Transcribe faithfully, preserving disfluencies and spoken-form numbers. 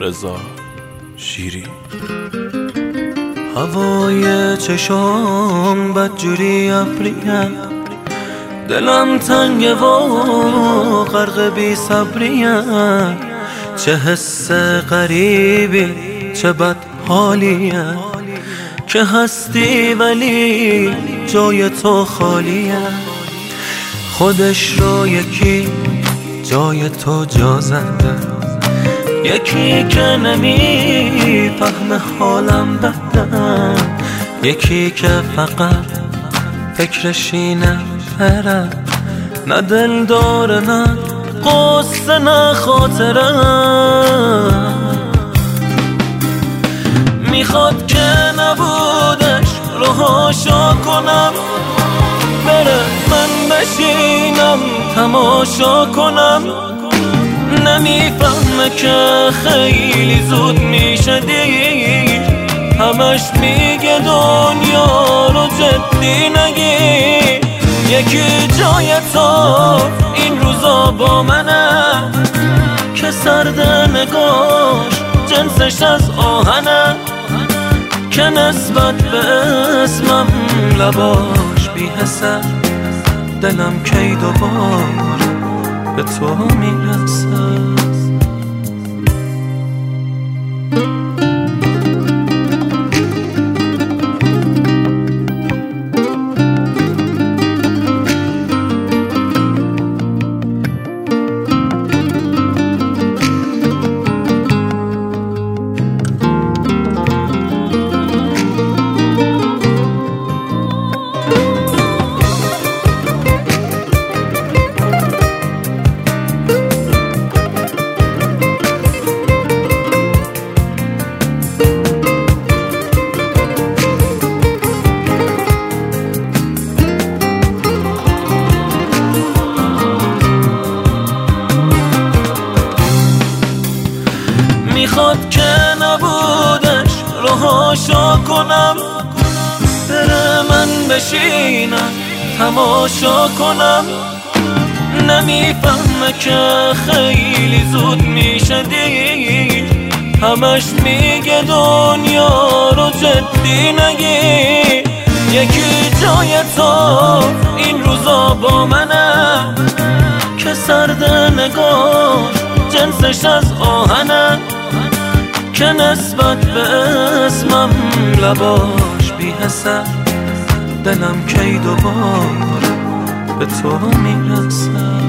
رضا شیری. هوای چشام بدجوری ابریم، دلم تنگه و غرق بی صبریم. چه حس غریبی چه بد حالیه که هستی ولی جای تو خالیه. خودش رو یکی جای تو جا زده، یکی که نمیفهمه حالم بده، یکی که فقط فکرش اینه بره، نه دل داره نه قصه نه خاطره. میخواد که نبودش رهاشو کنم، بره من بشینم تماشا کنم. نمیفهمه که خیلی زود میشه دیر، همش میگه دنیا رو جدی نگیر. یکی جای تو این روزا با منه که سرد نگاش جنسش از آهنه، که نسبت به اسمم لباش بی حسه. دلم کی دوباره به تو میرسه. میخواد که نبودش رهاشو کنم، بره من بشینم تماشا کنم. نمیفهمه که خیلی زود میشه دیر، همش میگه دنیا رو جدی نگیر. یکی جای تو این روزا با منه که سرد نگاش جنسش از آهنه، که نسبت به اسمم لباش بی حسه. دلم کی دوباره به تو میرسه.